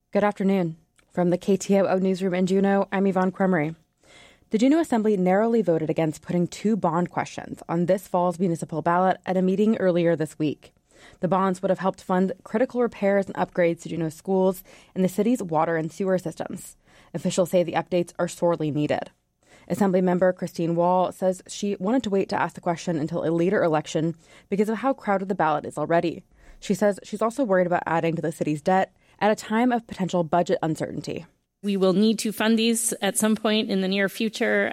Good afternoon. From the KTOO newsroom in Juneau, I'm Yvonne Cremery. The Juneau Assembly narrowly voted against putting two bond questions on this fall's municipal ballot at a meeting earlier this week. The bonds would have helped fund critical repairs and upgrades to Juneau schools and the city's water and sewer systems. Officials say the updates are sorely needed. Assemblymember Christine Wall says she wanted to wait to ask the question until a later election because of how crowded the ballot is already. She says she's also worried about adding to the city's debt at a time of potential budget uncertainty. We will need to fund these at some point in the near future.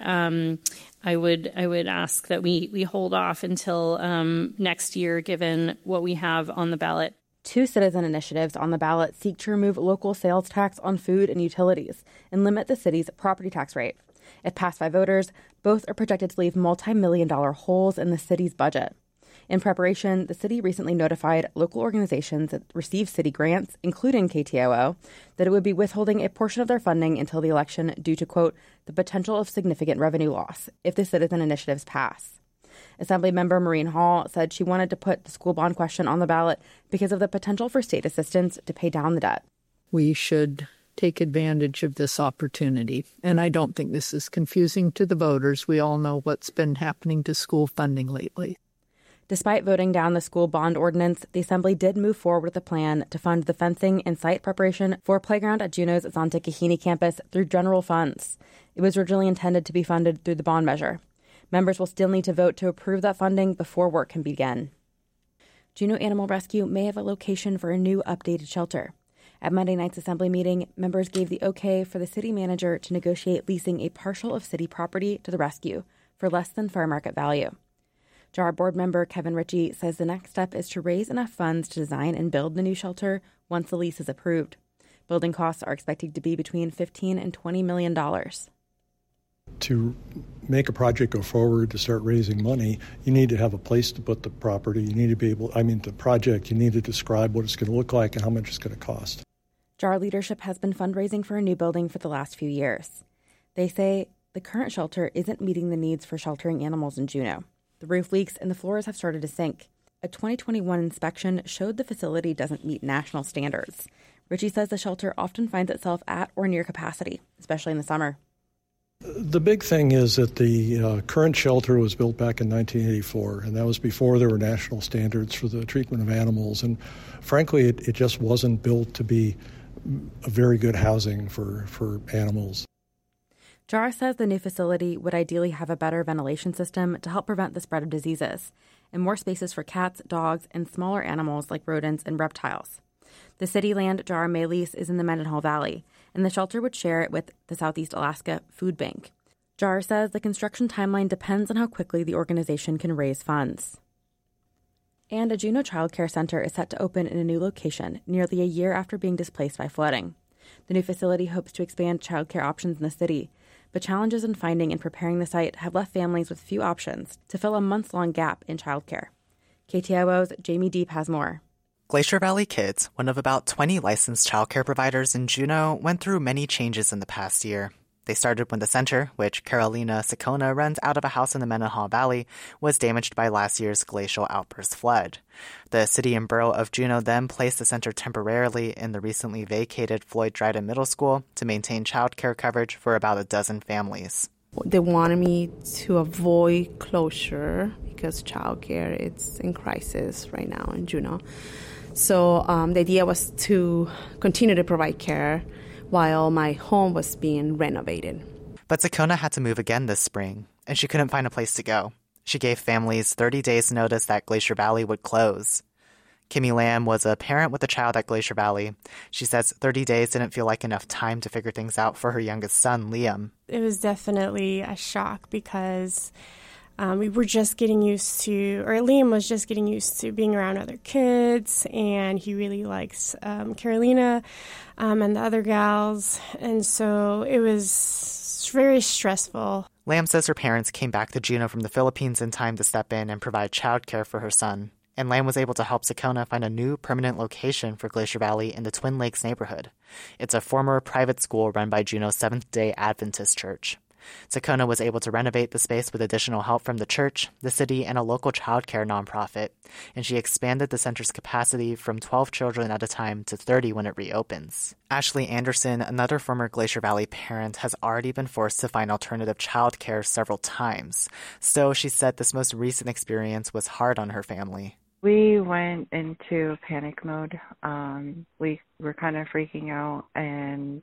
I would ask that we hold off until next year, given what we have on the ballot. Two citizen initiatives on the ballot seek to remove local sales tax on food and utilities and limit the city's property tax rate. If passed by voters, both are projected to leave multi-million-dollar holes in the city's budget. In preparation, the city recently notified local organizations that receive city grants, including KTOO, that it would be withholding a portion of their funding until the election due to, quote, the potential of significant revenue loss if the citizen initiatives pass. Assemblymember Maureen Hall said she wanted to put the school bond question on the ballot because of the potential for state assistance to pay down the debt. We should take advantage of this opportunity. And I don't think this is confusing to the voters. We all know what's been happening to school funding lately. Despite voting down the school bond ordinance, the Assembly did move forward with a plan to fund the fencing and site preparation for a playground at Juneau's Zonta-Kahini campus through general funds. It was originally intended to be funded through the bond measure. Members will still need to vote to approve that funding before work can begin. Juneau Animal Rescue may have a location for a new updated shelter. At Monday night's Assembly meeting, members gave the okay for the city manager to negotiate leasing a parcel of city property to the rescue for less than fair market value. JAR board member Kevin Ritchie says the next step is to raise enough funds to design and build the new shelter once the lease is approved. Building costs are expected to be between $15 and $20 million. To make a project go forward, to start raising money, you need to have a place to put the property. You need to be able, the project, you need to describe what it's going to look like and how much it's going to cost. JAR leadership has been fundraising for a new building for the last few years. They say the current shelter isn't meeting the needs for sheltering animals in Juneau. The roof leaks and the floors have started to sink. A 2021 inspection showed the facility doesn't meet national standards. Ritchie says the shelter often finds itself at or near capacity, especially in the summer. The big thing is that the current shelter was built back in 1984, and that was before there were national standards for the treatment of animals. And frankly, it just wasn't built to be a very good housing for animals. JAR says the new facility would ideally have a better ventilation system to help prevent the spread of diseases, and more spaces for cats, dogs, and smaller animals like rodents and reptiles. The city land JAR may lease is in the Mendenhall Valley, and the shelter would share it with the Southeast Alaska Food Bank. JAR says the construction timeline depends on how quickly the organization can raise funds. And a Juneau Child Care Center is set to open in a new location nearly a year after being displaced by flooding. The new facility hopes to expand child care options in the city, but challenges in finding and preparing the site have left families with few options to fill a months-long gap in childcare. KTOO's Jamie Deep has more. Glacier Valley Kids, one of about 20 licensed childcare providers in Juneau, went through many changes in the past year. They started when the center, which Carolina Sicona runs out of a house in the Mendenhall Valley, was damaged by last year's glacial outburst flood. The city and borough of Juneau then placed the center temporarily in the recently vacated Floyd Dryden Middle School to maintain child care coverage for about a dozen families. They wanted me to avoid closure because child care is in crisis right now in Juneau. So the idea was to continue to provide care while my home was being renovated. But Sicona had to move again this spring, and she couldn't find a place to go. She gave families 30 days notice that Glacier Valley would close. Kimmy Lamb was a parent with a child at Glacier Valley. She says 30 days didn't feel like enough time to figure things out for her youngest son, Liam. It was definitely a shock because we were just getting used to, or Liam was just getting used to being around other kids, and he really likes Carolina and the other gals, and so it was very stressful. Lamb says her parents came back to Juneau from the Philippines in time to step in and provide childcare for her son, and Lamb was able to help Sicona find a new permanent location for Glacier Valley in the Twin Lakes neighborhood. It's a former private school run by Juneau's Seventh-day Adventist Church. Sakona was able to renovate the space with additional help from the church, the city, and a local childcare nonprofit, and she expanded the center's capacity from 12 children at a time to 30 when it reopens. Ashley Anderson, another former Glacier Valley parent, has already been forced to find alternative childcare several times. So she said this most recent experience was hard on her family. We went into panic mode. We were kind of freaking out and,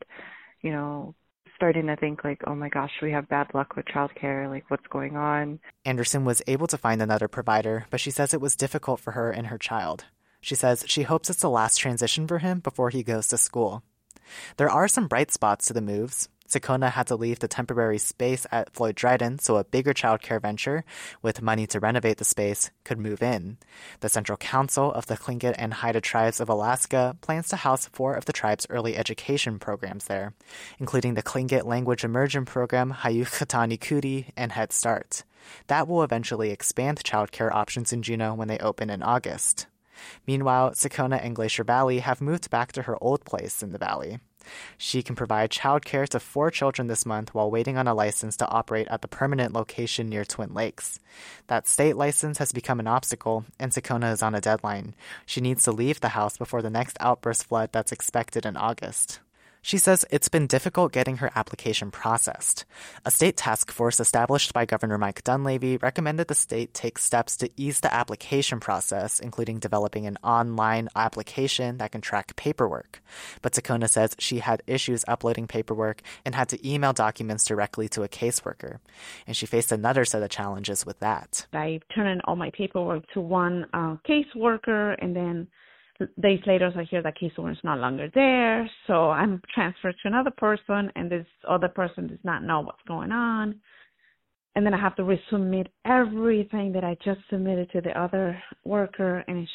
starting to think like, oh my gosh, we have bad luck with childcare. Like, what's going on? Anderson was able to find another provider, but she says it was difficult for her and her child. She says she hopes it's the last transition for him before he goes to school. There are some bright spots to the moves. Sakona had to leave the temporary space at Floyd Dryden, so a bigger childcare venture, with money to renovate the space, could move in. The Central Council of the Tlingit and Haida Tribes of Alaska plans to house 4 of the tribe's early education programs there, including the Tlingit Language Immersion Program, Hayukatani Kuti, and Head Start. That will eventually expand childcare options in Juneau when they open in August. Meanwhile, Sakona and Glacier Valley have moved back to her old place in the valley. She can provide childcare to 4 children this month while waiting on a license to operate at the permanent location near Twin Lakes. That state license has become an obstacle, and Sakona is on a deadline. She needs to leave the house before the next outburst flood that's expected in August. She says it's been difficult getting her application processed. A state task force established by Governor Mike Dunleavy recommended the state take steps to ease the application process, including developing an online application that can track paperwork. But Sakona says she had issues uploading paperwork and had to email documents directly to a caseworker. And she faced another set of challenges with that. I turned in all my paperwork to one caseworker, and then days later, I hear that caseworker is no longer there, so I'm transferred to another person, and this other person does not know what's going on. And then I have to resubmit everything that I just submitted to the other worker, and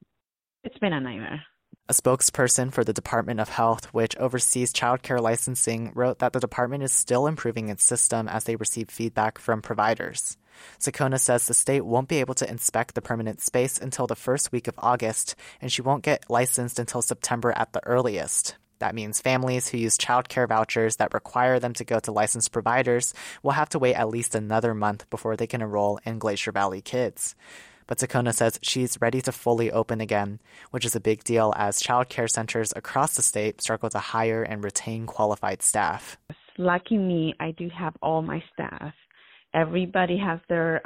it's been a nightmare. A spokesperson for the Department of Health, which oversees childcare licensing, wrote that the department is still improving its system as they receive feedback from providers. Sakona says the state won't be able to inspect the permanent space until the first week of August, and she won't get licensed until September at the earliest. That means families who use childcare vouchers that require them to go to licensed providers will have to wait at least another month before they can enroll in Glacier Valley Kids. But Sakona says she's ready to fully open again, which is a big deal as childcare centers across the state struggle to hire and retain qualified staff. Lucky me, I do have all my staff. Everybody has their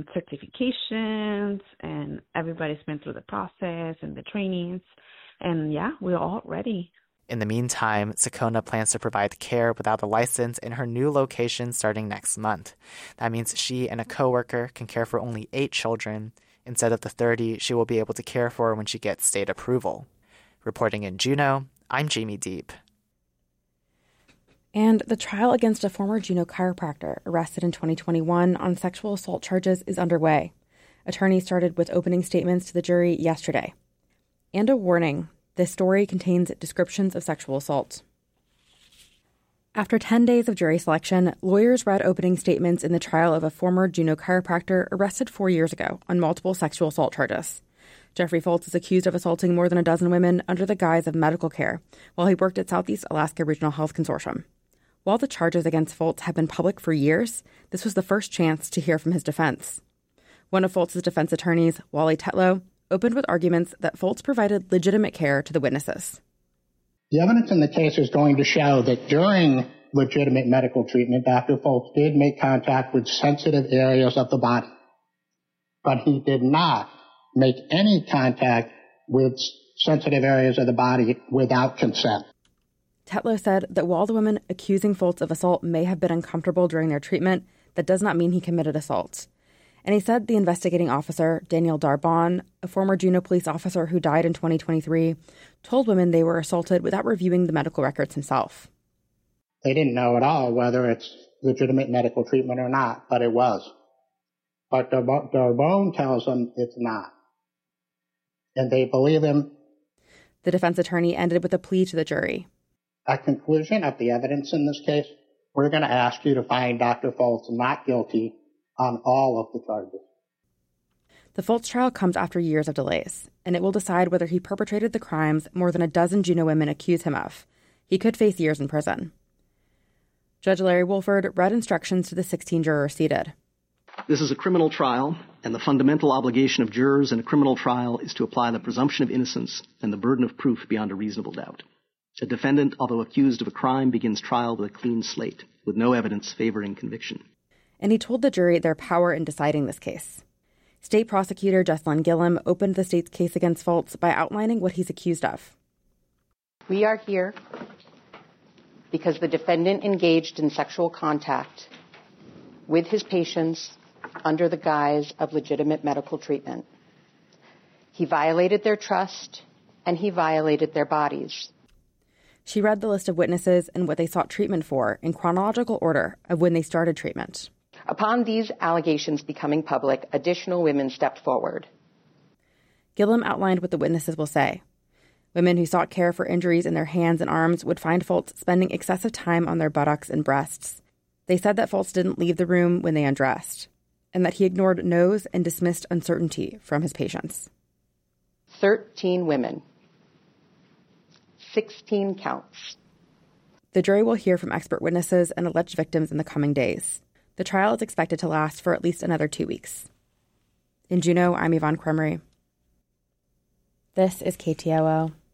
certifications, and everybody's been through the process and the trainings. And yeah, we're all ready. In the meantime, Sakona plans to provide care without a license in her new location starting next month. That means she and a coworker can care for only 8 children, instead of the 30 she will be able to care for when she gets state approval. Reporting in Juneau, I'm Jamie Deep. And the trial against a former Juneau chiropractor arrested in 2021 on sexual assault charges is underway. Attorneys started with opening statements to the jury yesterday. And a warning, this story contains descriptions of sexual assault. After 10 days of jury selection, lawyers read opening statements in the trial of a former Juneau chiropractor arrested 4 years ago on multiple sexual assault charges. Jeffrey Foltz is accused of assaulting more than a dozen women under the guise of medical care while he worked at Southeast Alaska Regional Health Consortium. While the charges against Foltz have been public for years, this was the first chance to hear from his defense. One of Foltz's defense attorneys, Wally Tetlow, opened with arguments that Foltz provided legitimate care to the witnesses. The evidence in the case is going to show that during legitimate medical treatment, Dr. Foltz did make contact with sensitive areas of the body, but he did not make any contact with sensitive areas of the body without consent. Tetlow said that while the women accusing Foltz of assault may have been uncomfortable during their treatment, that does not mean he committed assault. And he said the investigating officer, Daniel Darbon, a former Juneau police officer who died in 2023, told women they were assaulted without reviewing the medical records himself. They didn't know at all whether it's legitimate medical treatment or not, but it was. But Darbon tells them it's not. And they believe him. The defense attorney ended with a plea to the jury. At conclusion of the evidence in this case, we're going to ask you to find Dr. Foltz not guilty on all of the charges. The Foltz trial comes after years of delays, and it will decide whether he perpetrated the crimes more than a dozen Juneau women accuse him of. He could face years in prison. Judge Larry Wolford read instructions to the 16 jurors seated. This is a criminal trial, and the fundamental obligation of jurors in a criminal trial is to apply the presumption of innocence and the burden of proof beyond a reasonable doubt. A defendant, although accused of a crime, begins trial with a clean slate, with no evidence favoring conviction. And he told the jury their power in deciding this case. State Prosecutor Jessalyn Gillum opened the state's case against Fultz by outlining what he's accused of. We are here because the defendant engaged in sexual contact with his patients under the guise of legitimate medical treatment. He violated their trust, and he violated their bodies. She read the list of witnesses and what they sought treatment for in chronological order of when they started treatment. Upon these allegations becoming public, additional women stepped forward. Gillum outlined what the witnesses will say. Women who sought care for injuries in their hands and arms would find Fultz spending excessive time on their buttocks and breasts. They said that Fultz didn't leave the room when they undressed, and that he ignored no's and dismissed uncertainty from his patients. 13 women. 16 counts. The jury will hear from expert witnesses and alleged victims in the coming days. The trial is expected to last for at least another 2 weeks. In Juneau, I'm Yvonne Cremery. This is KTOO.